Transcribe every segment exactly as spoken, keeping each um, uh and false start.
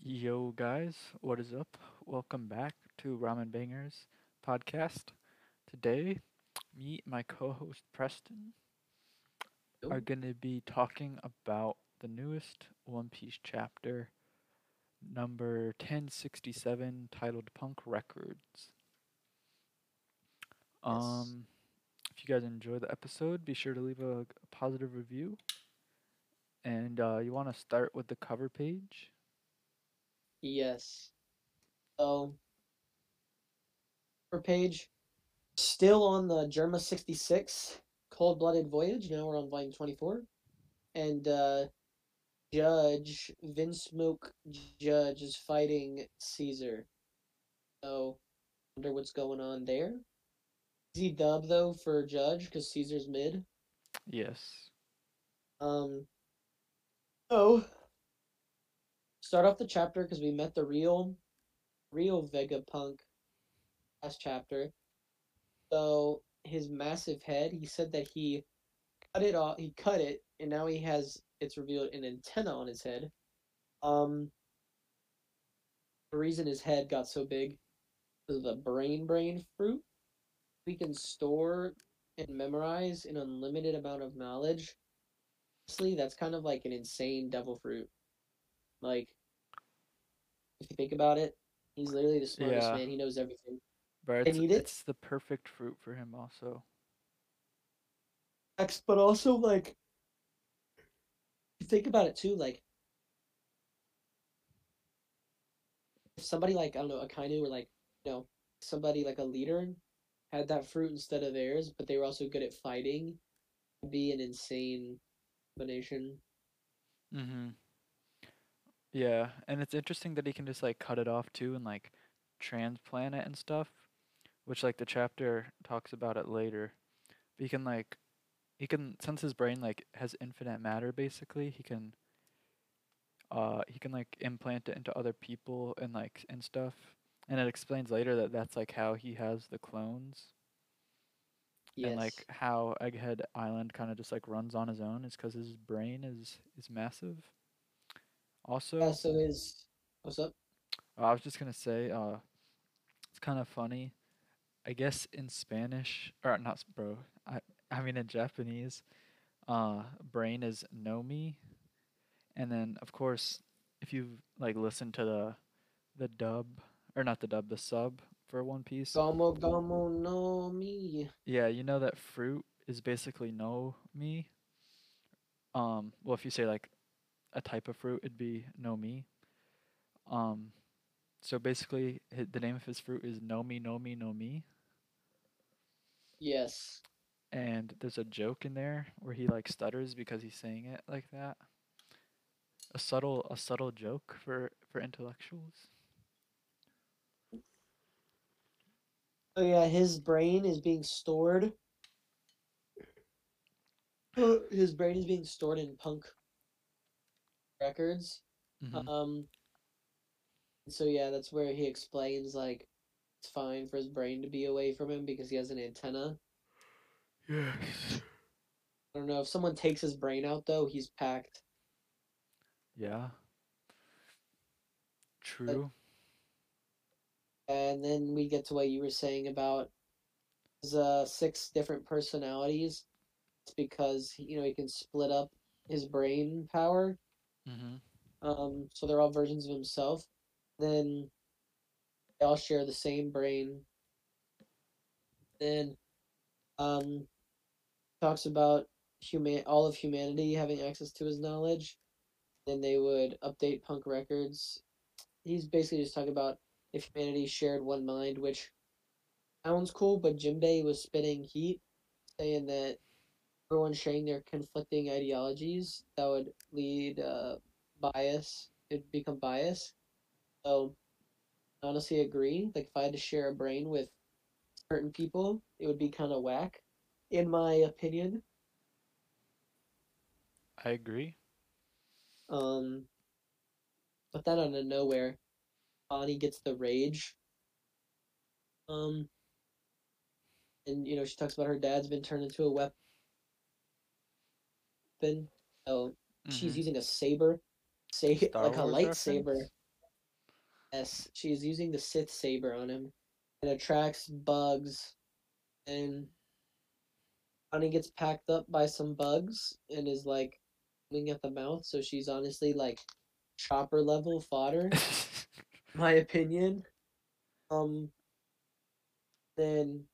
Yo, guys, what is up? Welcome back to Ramen Bangers podcast. Today, me and my co host Preston are Nope. going to be talking about the newest One Piece chapter, number ten sixty-seven, titled Punk Records. Yes. Um, if you guys enjoy the episode, be sure to leave a, a positive review. And uh, you want to start with the cover page? Yes. So, per page, still on the Germa sixty-six Cold Blooded Voyage. Now we're on volume twenty-four. And uh, Judge, Vince Smoke Judge is fighting Caesar. So, wonder what's going on there. Easy dub, though, for Judge, because Caesar's mid. Yes. Um, so, start off the chapter because we met the real, real Vegapunk last chapter. So, his massive head, he said that he cut it off. He cut it, and now he has. It's revealed an antenna on his head. Um, the reason his head got so big is the brain brain fruit. We can store and memorize an unlimited amount of knowledge. Honestly, that's kind of like an insane devil fruit. Like, if you think about it, he's literally the smartest Yeah, man. He knows everything. but I it's need it, it's the perfect fruit for him also. but also like, you think about it too. Like, if somebody like I don't know, a Kainu or like you know somebody like a leader had that fruit instead of theirs, but they were also good at fighting, it'd be an insane combination. Mhm. Yeah, and it's interesting that he can just like cut it off too and like transplant it and stuff, which like the chapter talks about it later. But he can like he can since his brain like has infinite matter basically, he can uh he can like implant it into other people and like and stuff. And it explains later that that's like how he has the clones and like Yes. how Egghead Island kind of just like runs on his own is cuz his brain is is massive. Yeah. Also, So his what's up? I was just going to say uh it's kind of funny. I guess in Spanish or not, bro. I I mean in Japanese, uh, brain is nomi, and then of course, if you like listen to the the dub or not the dub, the sub for One Piece, Gomo Gomo no Mi. yeah, you know that fruit is basically no mi. Um, well, if you say like a type of fruit, it'd be no mi. Um, so basically, hi- the name of his fruit is Nomi Nomi no Mi, Yes. and there's a joke in there where he like stutters because he's saying it like that. A subtle a subtle joke for for intellectuals. So yeah, his brain is being stored. His brain is being stored in punk records. Mhm. Um. So yeah, that's where he explains like it's fine for his brain to be away from him because he has an antenna. Yes. I don't know if someone takes his brain out though, he's packed. Yeah. But True. and then we get to what you were saying about his uh, six different personalities. It's because you know he can split up his brain power. Mhm. Um, so they're all versions of himself. Then they all share the same brain. Then um, talks about human all of humanity having access to his knowledge. Then they would update punk records. He's basically just talking about if humanity shared one mind, which sounds cool, but Jimbei was spitting heat, saying that everyone sharing their conflicting ideologies that would lead uh, bias. It'd become bias. So I honestly agree. Like if I had to share a brain with certain people, it would be kind of whack, in my opinion. I agree. Um, but then out of nowhere, Bonnie gets the rage. Um, and you know she talks about her dad's been turned into a weapon. So she's Mhm. using a saber, say Star like a Wars lightsaber. reference? Yes, she's using the Sith saber on him. It attracts bugs, and Bonnie gets packed up by some bugs and is like foaming at the mouth. So she's honestly like chopper level fodder, in my opinion. Um, then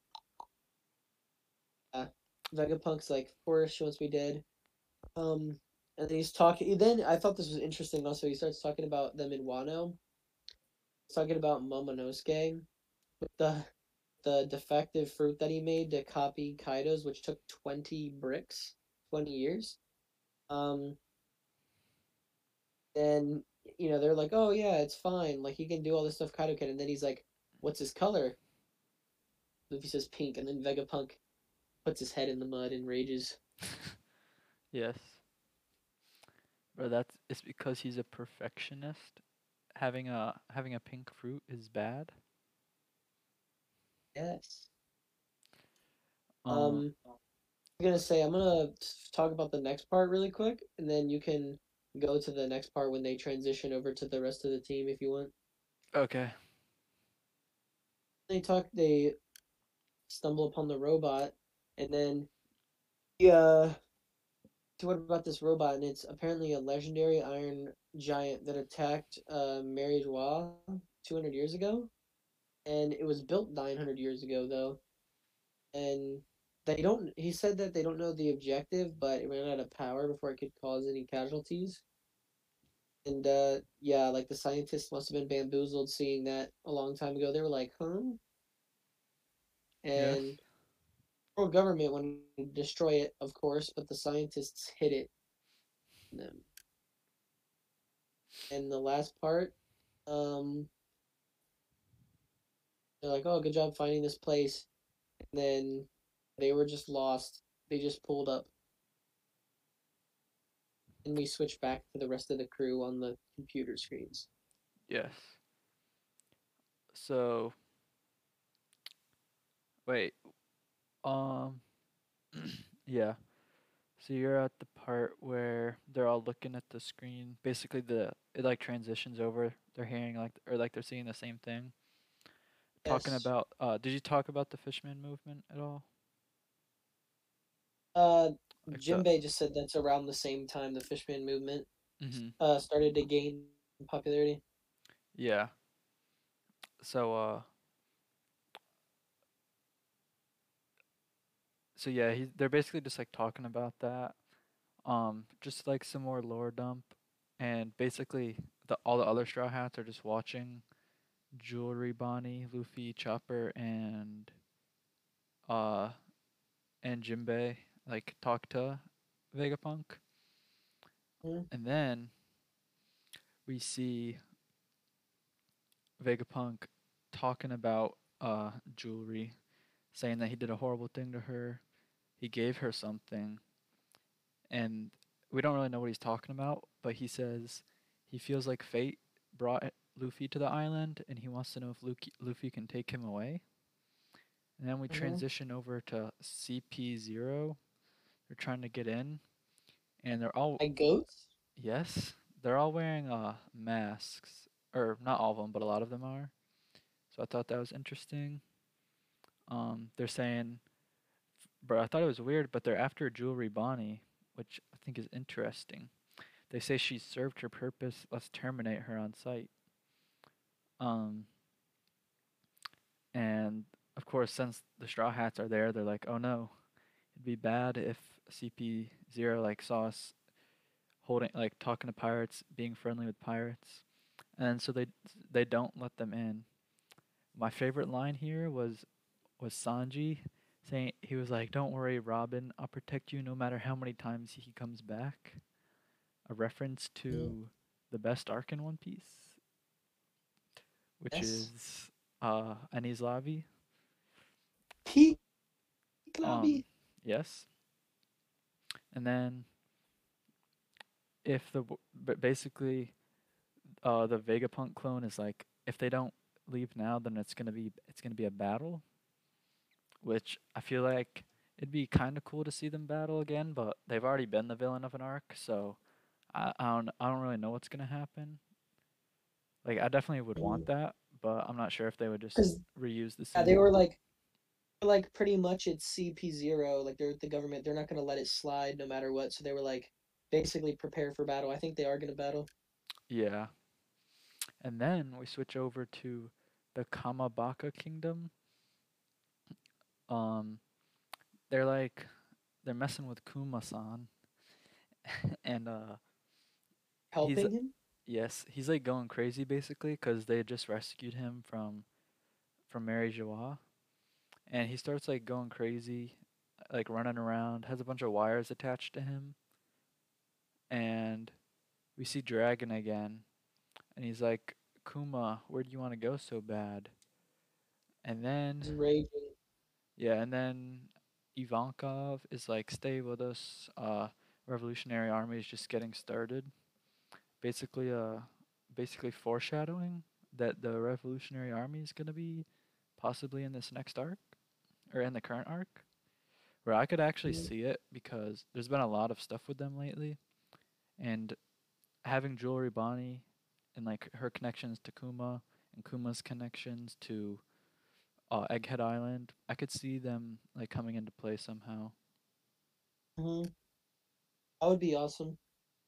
uh, Vegapunk's like, of course, she wants me dead. Um, and then he's talking. Then I thought this was interesting. Also, he starts talking about them in Wano. He's talking about Momonosuke with the the defective fruit that he made to copy Kaido's, which took twenty bricks, twenty years. Um, and you know they're like, oh yeah, it's fine. Like he can do all this stuff Kaido can. And then he's like, what's his color? Luffy says pink, and then Vegapunk puts his head in the mud and rages. Yes. But that's it's because he's a perfectionist. Having a having a pink fruit is bad. Yes. Um Um, I'm gonna say I'm gonna talk about the next part really quick, and then you can go to the next part when they transition over to the rest of the team if you want. okay. They talk. They stumble upon the robot, and then yeah. So what about this robot? And it's apparently a legendary iron giant that attacked uh, Mary Joie two hundred years ago, and it was built nine hundred years ago though. And they don't. He said that they don't know the objective, but it ran out of power before it could cause any casualties. And uh, yeah, like the scientists must have been bamboozled seeing that a long time ago. They were like, "Huh?" Yes. And world government wanted to destroy it, of course, but the scientists hid it from them. And the last part, um, they're like, "Oh, good job finding this place." And then they were just lost. They just pulled up, and we switch back to the rest of the crew on the computer screens. Yes. So wait. Um yeah. So you're at the part where they're all looking at the screen. Basically the it like transitions over. They're hearing like or like they're seeing the same thing. Talking Yes. about uh did you talk about the Fishman movement at all? Uh, Like the Jinbei just said that's around the same time the Fishman movement mhm. uh started to gain popularity. Yeah. So uh so yeah, he's they're basically just like talking about that. Um just like some more lore dump and basically the all the other Straw Hats are just watching Jewelry Bonnie, Luffy, Chopper and uh and Jinbei like talk to Vegapunk. Hmm. And then we see Vegapunk talking about uh Jewelry, saying that he did a horrible thing to her. He gave her something and we don't really know what he's talking about, but he says he feels like fate brought Luffy to the island and he wants to know if Luffy, Luffy can take him away. And then we Hmm. transition over to C P zero. They're trying to get in and they're all Like goats? yes, they're all wearing uh masks or not all of them, but a lot of them are. So I thought that was interesting. Um they're saying bro, I thought it was weird, but they're after Jewelry Bonnie, which I think is interesting. They say she served her purpose. Let's terminate her on sight. Um, and of course, since the Straw Hats are there, they're like, "Oh no, it'd be bad if C P zero like saw us holding, like talking to pirates, being friendly with pirates." And so they they don't let them in. My favorite line here was was Sanji saying he was like, "Don't worry, Robin, I'll protect you no matter how many times he comes back." A reference Mm. to the best arc in One Piece, which Yes. is uh Anis Lobby. Peak Um, lobby. yes. And then if the w- but basically uh the Vegapunk clone is like if they don't leave now, then it's gonna be it's gonna be a battle, which I feel like it'd be kind of cool to see them battle again, but they've already been the villain of an arc, so I, I don't I don't really know what's gonna happen. Like I definitely would want that, but I'm not sure if they would just Because reuse the yeah, they scene. were like like pretty much it's C P zero. Like they're the government. They're not gonna let it slide no matter what. So they were like basically prepare for battle. I think they are gonna battle. Yeah. And then we switch over to the Kamabaka Kingdom. Um, they're like they're messing with Kuma-san, and uh, he's Helping him. yes, he's like going crazy basically because they just rescued him from from Mary Joie, and he starts like going crazy, like running around, has a bunch of wires attached to him, and we see Dragon again, and he's like, Kuma, where do you want to go so bad? And then He's raging. yeah, and then Ivankov is like, stay with us. Uh, Revolutionary Army is just getting started. Basically, uh, basically foreshadowing that the Revolutionary Army is gonna be possibly in this next arc or in the current arc, where I could actually Mhm. see it because there's been a lot of stuff with them lately, and having Jewelry Bonnie and like her connections to Kuma and Kuma's connections to uh, Egghead Island, I could see them like coming into play somehow. Mhm. That would be awesome.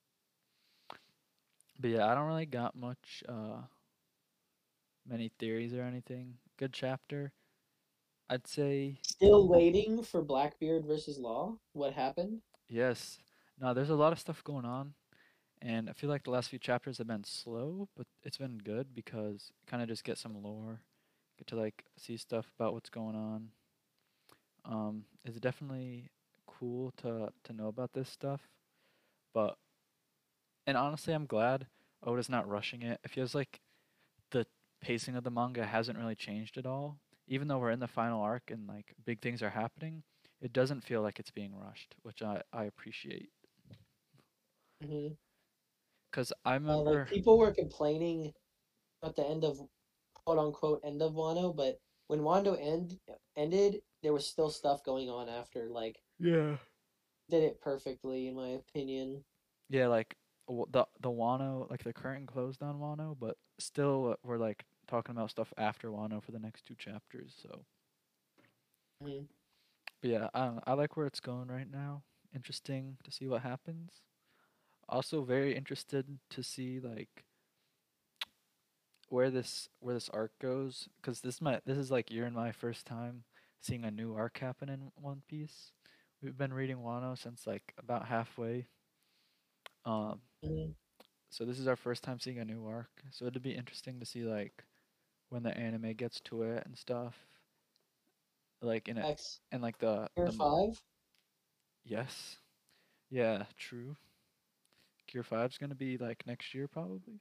But yeah, I don't really got much uh many theories or anything. Good chapter. I'd say Still waiting for Blackbeard versus Law. What happened? yes. No, there's a lot of stuff going on, and I feel like the last few chapters have been slow, but it's been good because kind of just get some lore, get to like see stuff about what's going on. Um, it's definitely cool to to know about this stuff, but and honestly, I'm glad Oda's not rushing it. It feels like the pacing of the manga hasn't really changed at all. Even though we're in the final arc and like big things are happening, it doesn't feel like it's being rushed, which I, I appreciate. Hmm. Cause I Uh, like remember, people were complaining at the end of quote unquote end of Wano, but when Wano end ended, there was still stuff going on after. Like yeah, did it perfectly in my opinion. yeah, like w- the the Wano, like the curtain closed on Wano, but still uh, we're like talking about stuff after Wano for the next two chapters. So, Hmm. but yeah, I don't know, I like where it's going right now. Interesting to see what happens. Also, very interested to see like where this where this arc goes because this my this is like you're and my first time seeing a new arc happen in One Piece. We've been reading Wano since like about halfway. Um, Hmm. so this is our first time seeing a new arc. So it'd be interesting to see like when the anime gets to it and stuff. Like in it X and like the Year the five. yes, yeah, true. Gear Five's gonna be like next year probably.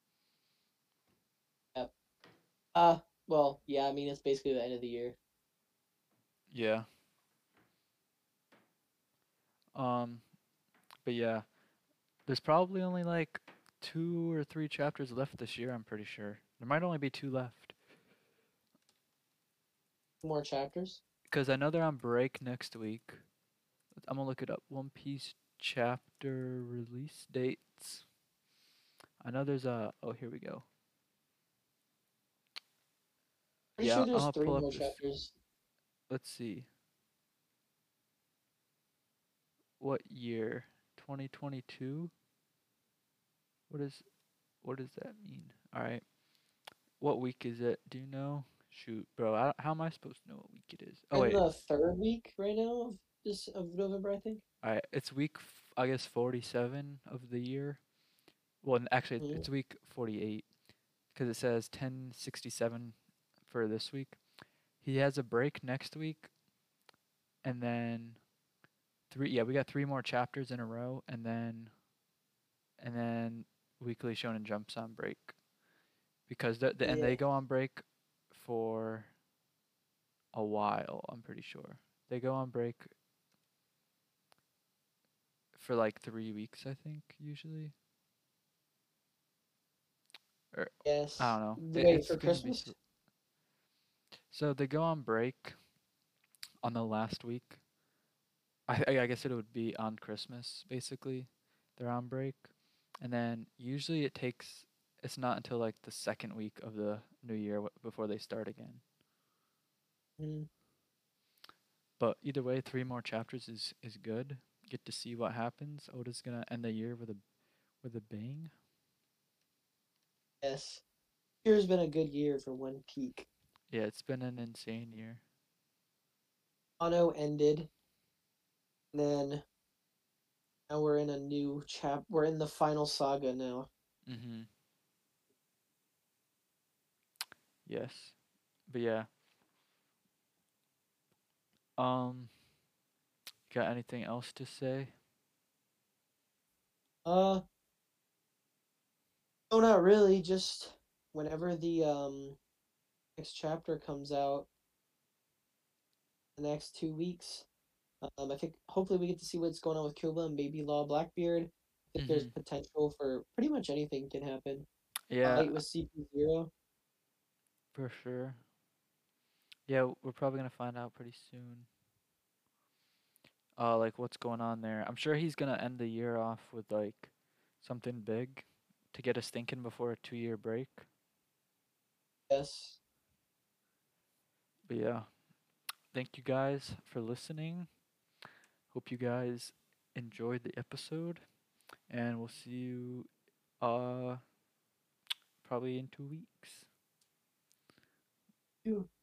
Yep. Uh well, yeah, I mean it's basically the end of the year. Yeah. Um, but yeah, there's probably only like two or three chapters left this year, I'm pretty sure. There might only be two left. More chapters. Because I know they're on break next week. I'm gonna look it up. One Piece chapter release dates. I know there's a. Oh, here we go. Pretty Yeah, sure I'm there's gonna three pull up more this. chapters. Let's see. What year? twenty twenty-two? What is. What does that mean? All right. What week is it? Do you know? Shoot, bro. I, how am I supposed to know what week it is? Oh, In wait. the third week right now of this of November, I think. Alright, it's week, f- I guess, forty-seven of the year. Well, n- actually, Hmm. it's week forty-eight because it says ten sixty-seven for this week. He has a break next week, and then three. Yeah, we got three more chapters in a row, and then and then Weekly Shonen Jump's on break because the, the and Yeah. they go on break for a while. I'm pretty sure they go on break for like three weeks. I think usually, or I Yes. don't know. It, Wait it's for gonna be Christmas. th- so they go on break on the last week. I I I guess it would be on Christmas basically. They're on break, and then usually it takes it's not until like the second week of the new year w- before they start again. Mm, But either way, three more chapters is is good. Get to see what happens. Oda's gonna end the year with a with a bang. yes. Here's been a good year for One Peak. Yeah, it's been an insane year. Wano ended, and then now we're in a new chap. We're in the final saga now. Mhm. Yes. But yeah. Um. Got anything else to say? Uh, no, not really. Just whenever the um next chapter comes out, the next two weeks. Um, I think hopefully we get to see what's going on with Killua and Baby Law Blackbeard. I think there's Mhm. potential for pretty much anything can happen. Yeah, Fight with C P zero. for sure. Yeah, we're probably gonna find out pretty soon. Uh, like what's going on there. I'm sure he's gonna end the year off with like something big to get us thinking before a two year break. Yes. But yeah, thank you guys for listening. Hope you guys enjoyed the episode, and we'll see you uh probably in two weeks. You.